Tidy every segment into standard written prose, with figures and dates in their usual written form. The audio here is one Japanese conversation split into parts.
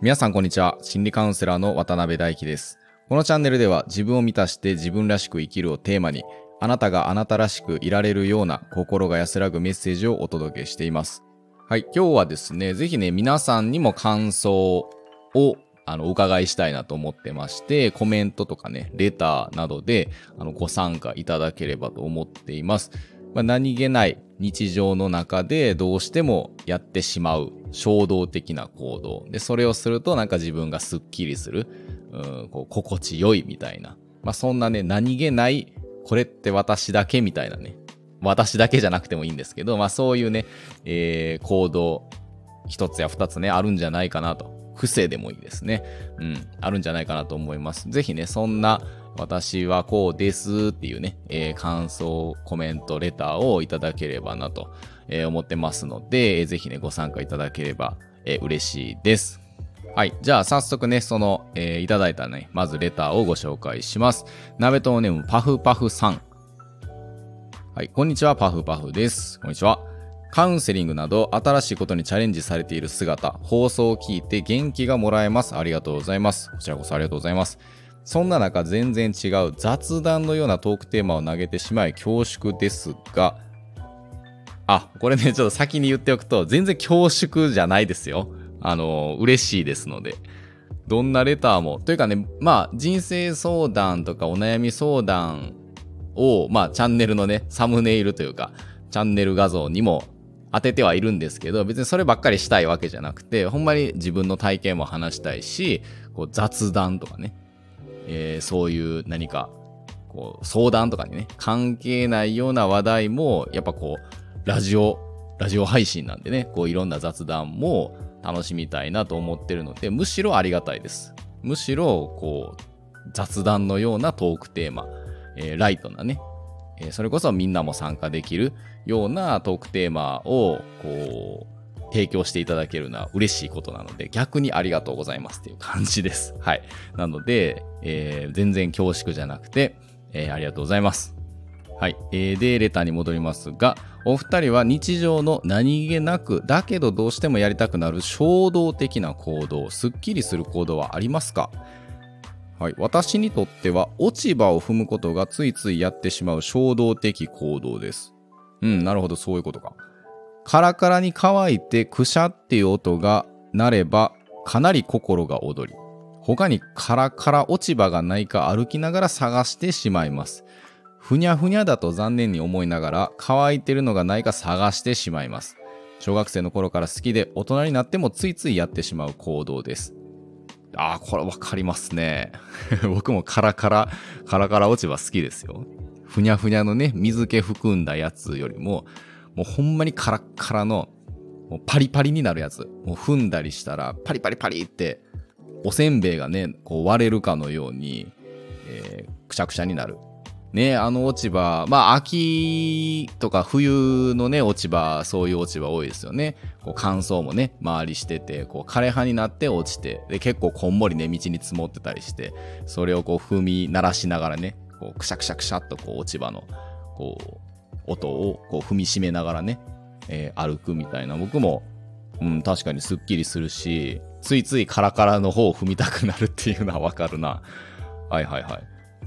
皆さんこんにちは。心理カウンセラーの渡辺大樹です。このチャンネルでは自分を満たして自分らしく生きるをテーマに、あなたがあなたらしくいられるような心が安らぐメッセージをお届けしています。はい、今日はですね、ぜひね、皆さんにも感想をお伺いしたいなと思ってまして、コメントとかね、レターなどでご参加いただければと思っています。何気ない日常の中でどうしてもやってしまう衝動的な行動で、それをするとなんか自分がスッキリする、心地よいみたいな、そんなね、何気ないこれって私だけみたいなね、私だけじゃなくてもいいんですけど、そういうね、行動一つや二つねあるんじゃないかなと、癖でもいいですね、あるんじゃないかなと思います。ぜひね、そんな私はこうですっていうね、感想、コメント、レターをいただければなと、思ってますので、ぜひね、ご参加いただければ、嬉しいです。はい。じゃあ早速ね、その、いただいたね、まずレターをご紹介します。鍋とネームパフパフさん。はい。こんにちは、パフパフです。こんにちは。カウンセリングなど新しいことにチャレンジされている姿、放送を聞いて元気がもらえます。ありがとうございます。こちらこそありがとうございます。そんな中、全然違う雑談のようなトークテーマを投げてしまい恐縮ですが、これね、ちょっと先に言っておくと、全然恐縮じゃないですよ。嬉しいですので。どんなレターも。というかね、人生相談とかお悩み相談を、チャンネルのね、サムネイルというか、チャンネル画像にも当ててはいるんですけど、別にそればっかりしたいわけじゃなくて、ほんまに自分の体験も話したいし、こう雑談とかね、そういう何かこう相談とかにね関係ないような話題もやっぱこうラジオ配信なんでね、こういろんな雑談も楽しみたいなと思ってるので、むしろありがたいです。むしろこう雑談のようなトークテーマ、ライトなね、それこそみんなも参加できるようなトークテーマをこう提供していただけるのは嬉しいことなので、逆にありがとうございますっていう感じです。はい。なので、全然恐縮じゃなくて、ありがとうございます。はい。で、レターに戻りますが、お二人は日常の何気なく、だけどどうしてもやりたくなる衝動的な行動、スッキリする行動はありますか？はい。私にとっては、落ち葉を踏むことがついついやってしまう衝動的行動です。なるほど、そういうことか。カラカラに乾いてくしゃっていう音が鳴ればかなり心が躍り、他にカラカラ落ち葉がないか歩きながら探してしまいます。ふにゃふにゃだと残念に思いながら乾いてるのがないか探してしまいます。小学生の頃から好きで大人になってもついついやってしまう行動です。これわかりますね。僕もカラカラ落ち葉好きですよ。ふにゃふにゃのね、水気含んだやつよりももうほんまにカラッカラのもうパリパリになるやつ、もう踏んだりしたらパリパリパリっておせんべいがねこう割れるかのように、くしゃくしゃになるね。落ち葉、秋とか冬のね落ち葉、そういう落ち葉多いですよね。こう乾燥もね周りしてて、こう枯れ葉になって落ちて、で結構こんもりね道に積もってたりして、それをこう踏み鳴らしながらね、こうくしゃくしゃくしゃっとこう落ち葉のこう音をこう踏みしめながらね、歩くみたいな、僕も、確かにスッキリするし、ついついカラカラの方を踏みたくなるっていうのはわかるな。はいはいはい。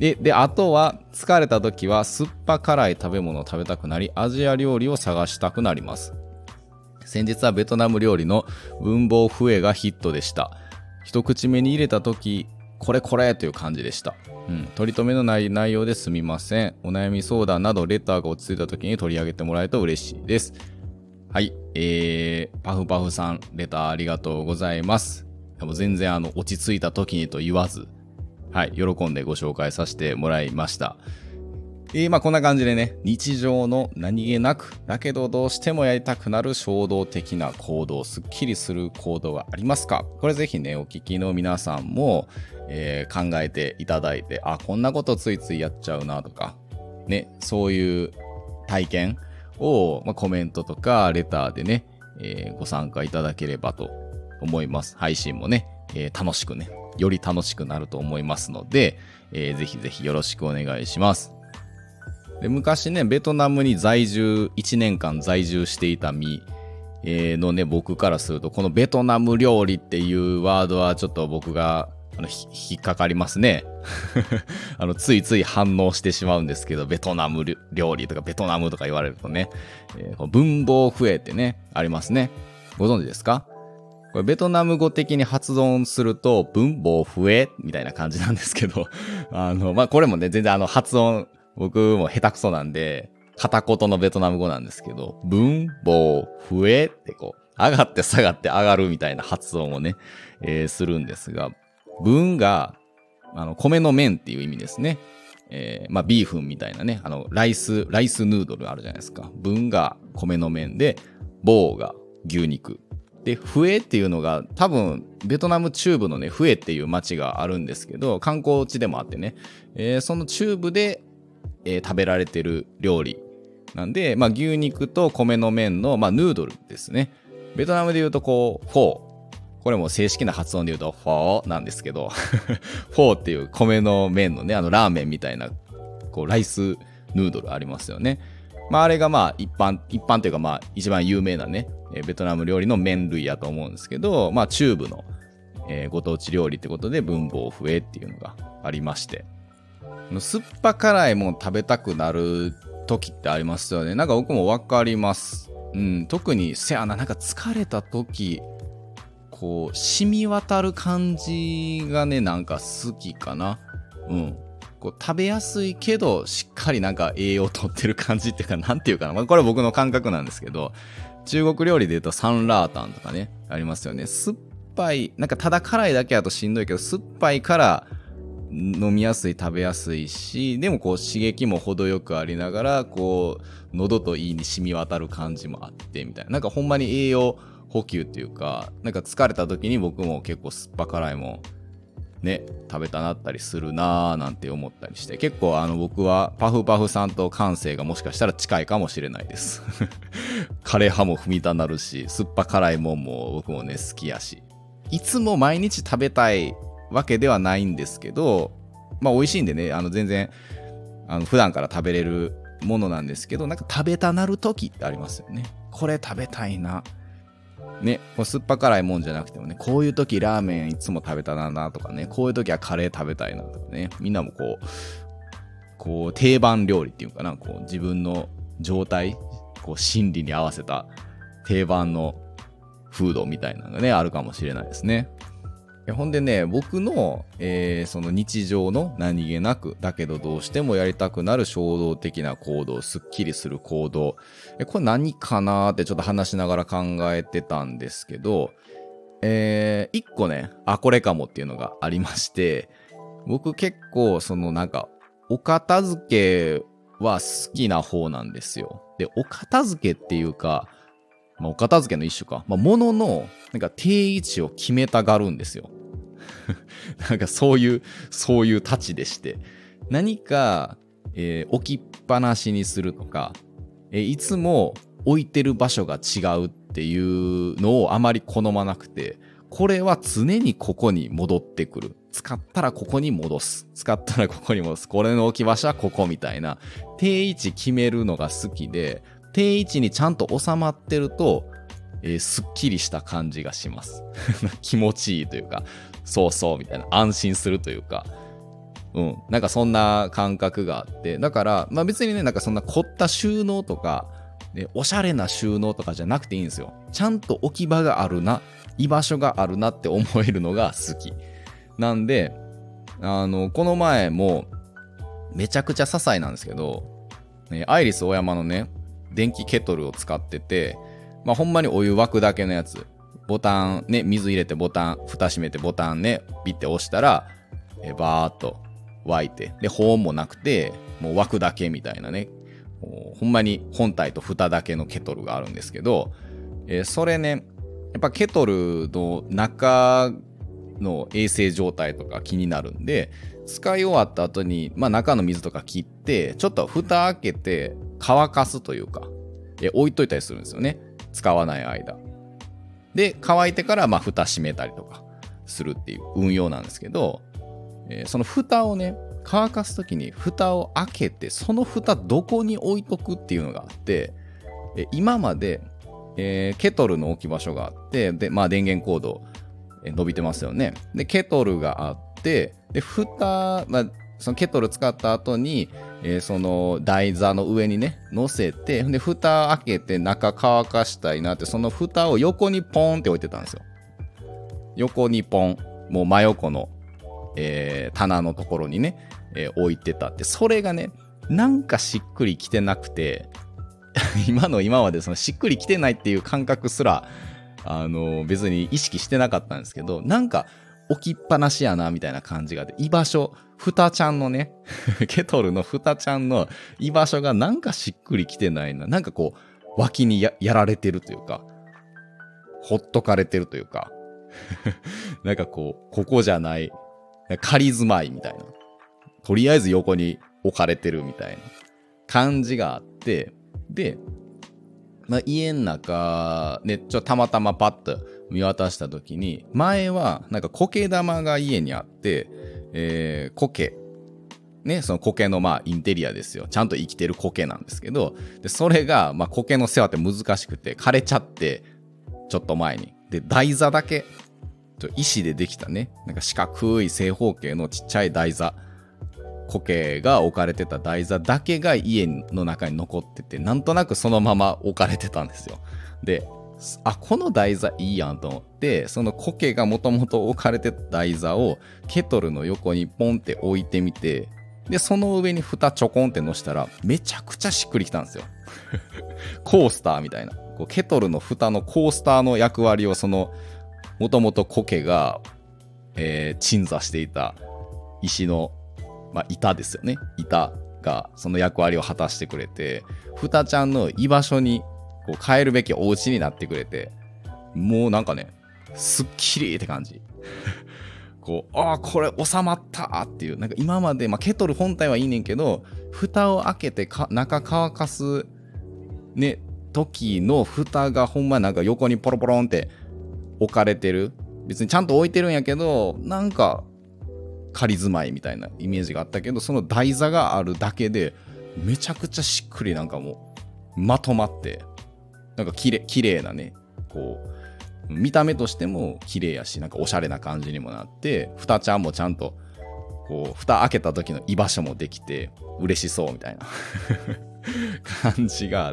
で、あとは疲れた時は酸っぱ辛い食べ物を食べたくなり、アジア料理を探したくなります。先日はベトナム料理の文房フエがヒットでした。一口目に入れた時、これという感じでした。取り留めのない内容ですみません。お悩み相談などレターが落ち着いた時に取り上げてもらえると嬉しいです。はい、パフパフさん、レターありがとうございます。でも全然落ち着いた時にと言わず、はい、喜んでご紹介させてもらいました。こんな感じでね、日常の何気なくだけどどうしてもやりたくなる衝動的な行動、スッキリする行動はありますか？これぜひね、お聞きの皆さんも、考えていただいて、こんなことついついやっちゃうなとかね、そういう体験を、コメントとかレターでね、ご参加いただければと思います。配信もね、楽しくね、より楽しくなると思いますので、ぜひぜひよろしくお願いします。で、昔ね、ベトナムに1年間在住していた身のね、僕からすると、このベトナム料理っていうワードはちょっと僕が引っかかりますね。ついつい反応してしまうんですけど、ベトナム料理とかベトナムとか言われるとね、文房フエってね、ありますね。ご存知ですか？これベトナム語的に発音すると、文房フエみたいな感じなんですけど、これもね、全然発音、僕も下手くそなんで、片言のベトナム語なんですけど、文房フエって上がって下がって上がるみたいな発音をね、するんですが、文が、米の麺っていう意味ですね。ビーフンみたいなね、ライスヌードルあるじゃないですか。文が米の麺で、ボーが牛肉。で、フエっていうのが、多分、ベトナム中部のね、フエっていう町があるんですけど、観光地でもあってね、その中部で、食べられてる料理。なんで、牛肉と米の麺の、ヌードルですね。ベトナムで言うと、フォー。これも正式な発音で言うと、フォーなんですけど、フォーっていう米の麺のね、ラーメンみたいな、ライスヌードルありますよね。あれが一般というか一番有名なね、ベトナム料理の麺類やと思うんですけど、中部の、ご当地料理ってことで、文房フエっていうのがありまして、酸っぱ辛いもん食べたくなる時ってありますよね。なんか僕もわかります。特になんか疲れた時、染み渡る感じがね、なんか好きかな。食べやすいけど、しっかりなんか栄養取ってる感じっていうか、なんていうかな。これは僕の感覚なんですけど、中国料理で言うとサンラータンとかね、ありますよね。酸っぱい、なんかただ辛いだけだとしんどいけど、酸っぱいから飲みやすい、食べやすいし、でも刺激も程よくありながら、喉と胃に染み渡る感じもあって、みたいな。なんかほんまに栄養補給っていうか、なんか疲れた時に僕も結構酸っぱ辛いもんね、食べたなったりするなーなんて思ったりして、結構僕はパフパフさんと感性がもしかしたら近いかもしれないです。カレー派も踏みたなるし、酸っぱ辛いもんも僕もね、好きやし。いつも毎日食べたいわけではないんですけど、美味しいんでね、全然、普段から食べれるものなんですけど、なんか食べたなる時ってありますよね。これ食べたいな。ね、酸っぱ辛いもんじゃなくてもね、こういう時ラーメンいつも食べたなとかね、こういう時はカレー食べたいなとかね、みんなも定番料理っていうかな、自分の状態、心理に合わせた定番のフードみたいなのがね、あるかもしれないですね。ほんでね、僕の、その日常の何気なく、だけどどうしてもやりたくなる衝動的な行動、すっきりする行動。これ何かなーってちょっと話しながら考えてたんですけど、一個ね、これかもっていうのがありまして、僕結構、なんか、お片付けは好きな方なんですよ。で、お片付けっていうか、お片付けの一種か。物の、なんか定位置を決めたがるんですよ。なんかそういうたちでして。何か、置きっぱなしにするとか、いつも置いてる場所が違うっていうのをあまり好まなくて、これは常にここに戻ってくる。使ったらここに戻す。使ったらここに戻す。これの置き場所はここみたいな。定位置決めるのが好きで、定位置にちゃんと収まってると、すっきりした感じがします。気持ちいいというか、そうそうみたいな、安心するというか、なんかそんな感覚があって、だから、別にね、なんかそんな凝った収納とか、おしゃれな収納とかじゃなくていいんですよ。ちゃんと置き場があるな、居場所があるなって思えるのが好き。なんで、この前も、めちゃくちゃ些細なんですけど、アイリスオーヤマのね、電気ケトルを使ってて、ほんまにお湯沸くだけのやつ。ボタンね、水入れてボタン、蓋閉めてボタンね、ピッて押したら、バーっと沸いて、で、保温もなくて、もう沸くだけみたいなね、ほんまに本体と蓋だけのケトルがあるんですけど、それね、やっぱケトルの中の衛生状態とか気になるんで、使い終わった後に、中の水とか切って、ちょっと蓋開けて乾かすというか、置いといたりするんですよね。使わない間。で、乾いてから蓋閉めたりとかするっていう運用なんですけど、その蓋をね、乾かすときに蓋を開けて、その蓋どこに置いとくっていうのがあって、今までケトルの置き場所があって、で、まあ電源コード伸びてますよね。で、ケトルがあって、で、蓋、まあ、そのケトル使った後に、その台座の上にね、乗せて、で、蓋開けて中乾かしたいなって、その蓋を横にポンって置いてたんですよ。横にポン、もう真横の、棚のところにね、置いてたって、それがね、なんかしっくりきてなくて、今までそのしっくりきてないっていう感覚すら、別に意識してなかったんですけど、なんか置きっぱなしやなみたいな感じがあって、居場所、蓋ちゃんのね、ケトルの蓋ちゃんの居場所がなんかしっくりきてないな。なんかこう、脇に やられてるというか、ほっとかれてるというか、なんかこう、ここじゃない、仮住まいみたいな。とりあえず横に置かれてるみたいな感じがあって、で、まあ、家の中でたまたまパッと見渡した時に、前はなんか苔玉が家にあって、苔ね、その苔のまあインテリアですよ。ちゃんと生きてる苔なんですけど、でそれがまあ苔の世話って難しくて枯れちゃって、ちょっと前にで台座だけ石でできたね、なんか四角い正方形のちっちゃい台座、苔が置かれてた台座だけが家の中に残ってて、なんとなくそのまま置かれてたんですよ。で、この台座いいやんと思って、その苔がもともと置かれてた台座をケトルの横にポンって置いてみて、で、その上に蓋ちょこんって乗したら、めちゃくちゃしっくりきたんですよ。コースターみたいな。こうケトルの蓋のコースターの役割をもともと苔が、鎮座していた石のまあ、板ですよね。板がその役割を果たしてくれて、ふたちゃんの居場所にこう帰るべきお家になってくれて、もうなんかね、すっきりって感じ。こう、これ収まったっていう、なんか今まで、まあ、ケトル本体はいいねんけど、蓋を開けて中乾かすね、時の蓋がほんまなんか横にポロポロンって置かれてる。別にちゃんと置いてるんやけど、なんか、仮住まいみたいなイメージがあったけど、その台座があるだけでめちゃくちゃしっくりなんかもうまとまって、なんか綺麗なね、こう見た目としても綺麗やし、なんかおしゃれな感じにもなって、ふたちゃんもちゃんとこう蓋開けた時の居場所もできて嬉しそうみたいな感じがあって、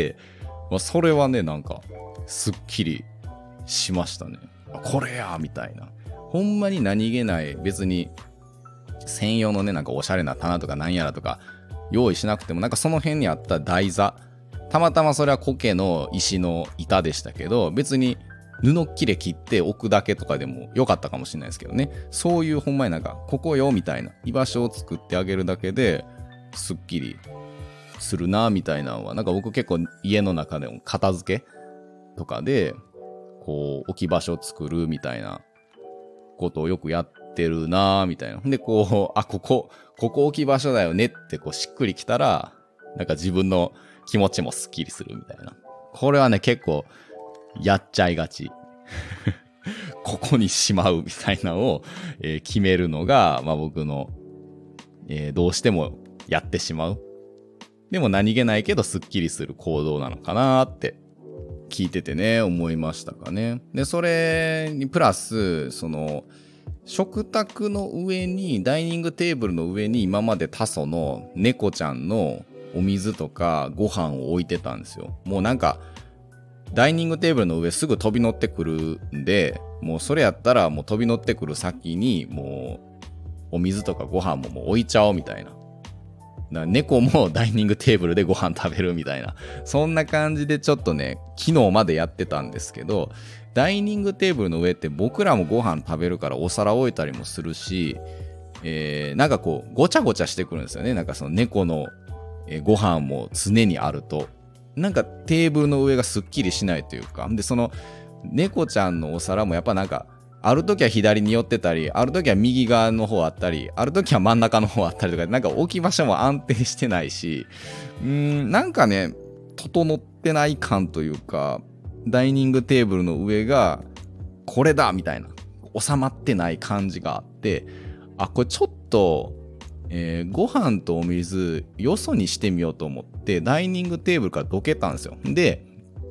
まあ、それはね、なんかすっきりしましたね。これやみたいな。ほんまに何気ない、別に専用のね、なんかおしゃれな棚とかなんやらとか用意しなくても、なんかその辺にあった台座、たまたまそれは苔の石の板でしたけど、別に布っきれ切って置くだけとかでもよかったかもしれないですけどね。そういうほんまになんかここよみたいな居場所を作ってあげるだけですっきりするなみたいなのは、なんか僕結構家の中でも片付けとかでこう置き場所を作るみたいなことをよくやってるなみたいな。で、こう、ここ置き場所だよねってこうしっくりきたら、なんか自分の気持ちもスッキリするみたいな。これはね、結構やっちゃいがち。ここにしまうみたいなのを、決めるのが、まあ僕の、どうしてもやってしまう。でも何気ないけどスッキリする行動なのかなって聞いててね、思いましたかね。で、それにプラス、食卓の上に、ダイニングテーブルの上に今までタソの猫ちゃんのお水とかご飯を置いてたんですよ。もうなんか、ダイニングテーブルの上すぐ飛び乗ってくるんで、もうそれやったらもう飛び乗ってくる先にもうお水とかご飯ももう置いちゃおうみたいな。だから猫もダイニングテーブルでご飯食べるみたいな。そんな感じでちょっとね、昨日までやってたんですけど、ダイニングテーブルの上って僕らもご飯食べるからお皿置いたりもするし、なんかこうごちゃごちゃしてくるんですよね。なんかその猫のご飯も常にあると。なんかテーブルの上がすっきりしないというか。で、その猫ちゃんのお皿もやっぱなんか、ある時は左に寄ってたり、ある時は右側の方あったり、ある時は真ん中の方あったりとか、なんか置き場所も安定してないし、なんかね、整ってない感というか、ダイニングテーブルの上が、これだみたいな、収まってない感じがあって、これちょっと、ご飯とお水、よそにしてみようと思って、ダイニングテーブルからどけたんですよ。で、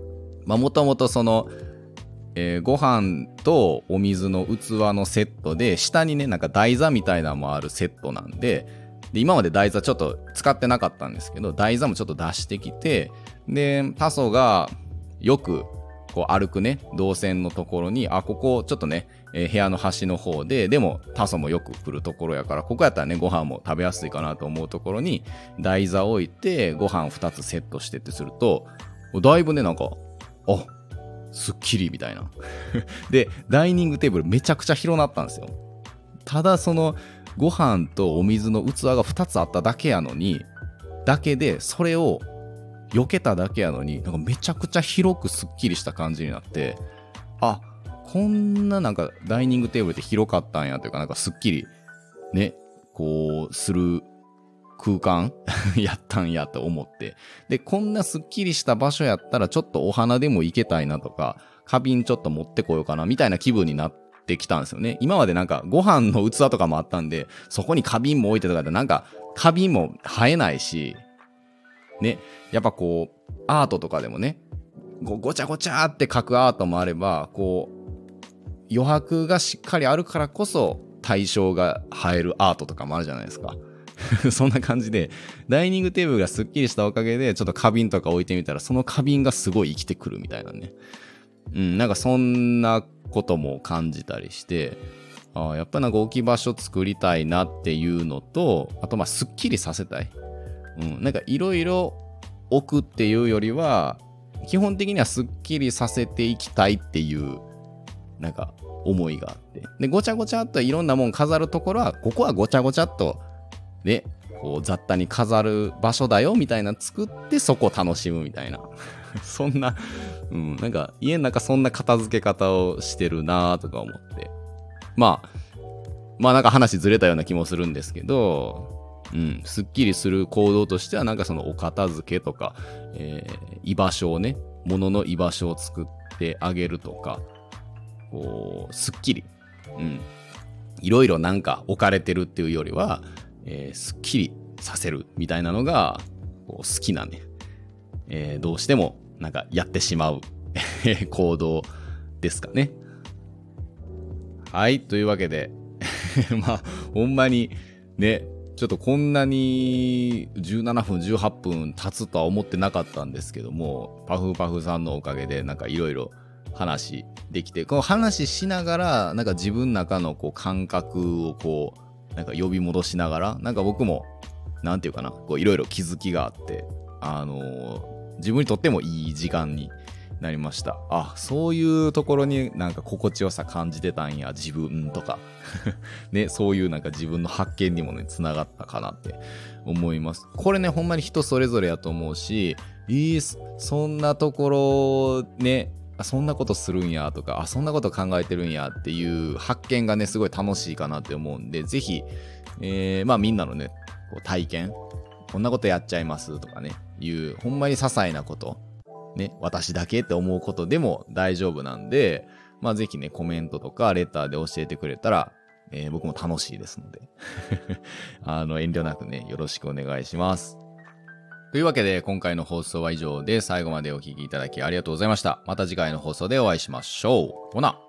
もともとその、ご飯とお水の器のセットで、下にね、なんか台座みたいなのもあるセットなんで、今まで台座ちょっと使ってなかったんですけど、台座もちょっと出してきて、で、タソがよくこう歩くね、動線のところに、ここちょっとね、部屋の端の方で、でもタソもよく来るところやから、ここやったらね、ご飯も食べやすいかなと思うところに、台座置いて、ご飯2つセットしてってすると、だいぶね、なんか、すっきりみたいな。で、ダイニングテーブルめちゃくちゃ広なったんですよ。ただその、ご飯とお水の器が2つあっただけやのに、だけで、それを避けただけやのに、なんかめちゃくちゃ広くすっきりした感じになって、こんななんかダイニングテーブルって広かったんやというか、なんかすっきりね、こうする空間やったんやと思って。で、こんなすっきりした場所やったらちょっとお花でも行けたいなとか、花瓶ちょっと持ってこようかなみたいな気分になってきたんですよね。今までなんかご飯の器とかもあったんで、そこに花瓶も置いてとかでなんか花瓶も生えないし、ね、やっぱこう、アートとかでもね、ごちゃごちゃって描くアートもあれば、こう、余白がしっかりあるからこそ対象が映えるアートとかもあるじゃないですか。そんな感じで、ダイニングテーブルがすっきりしたおかげで、ちょっと花瓶とか置いてみたら、その花瓶がすごい生きてくるみたいなね。なんかそんなことも感じたりして、やっぱなんか置き場所作りたいなっていうのと、あとすっきりさせたい。なんかいろいろ置くっていうよりは、基本的にはすっきりさせていきたいっていう、なんか思いがあって。で、ごちゃごちゃっといろんなもん飾るところは、ここはごちゃごちゃっと、ね、こう雑多に飾る場所だよみたいな作ってそこを楽しむみたいな。そんな、なんか家の中そんな片付け方をしてるなとか思って。まあなんか話ずれたような気もするんですけど、すっきりする行動としてはなんかそのお片付けとか、居場所をね、物の居場所を作ってあげるとか、こう、すっきり、いろいろなんか置かれてるっていうよりは、すっきりさせるみたいなのがこう好きなね、どうしてもなんかやってしまう行動ですかね。はい、というわけでほんまにね、ちょっとこんなに17分18分経つとは思ってなかったんですけども、パフパフさんのおかげでなんかいろいろ話できて、この話しながらなんか自分の中のこう感覚をこうなんか呼び戻しながら、なんか僕もなんていうかな、こういろいろ気づきがあって、自分にとってもいい時間になりました。そういうところになんか心地よさ感じてたんや、自分とかね、そういうなんか自分の発見にもねつながったかなって思います。これね、ほんまに人それぞれやと思うし、そんなところね、そんなことするんやとか、そんなこと考えてるんやっていう発見がね、すごい楽しいかなって思うんで、ぜひ、みんなのね、こう体験、こんなことやっちゃいますとかね、ほんまに些細なこと、ね、私だけって思うことでも大丈夫なんで、ぜひね、コメントとかレターで教えてくれたら、僕も楽しいですので、遠慮なくね、よろしくお願いします。というわけで今回の放送は以上で、最後までお聞きいただきありがとうございました。また次回の放送でお会いしましょう。ほな。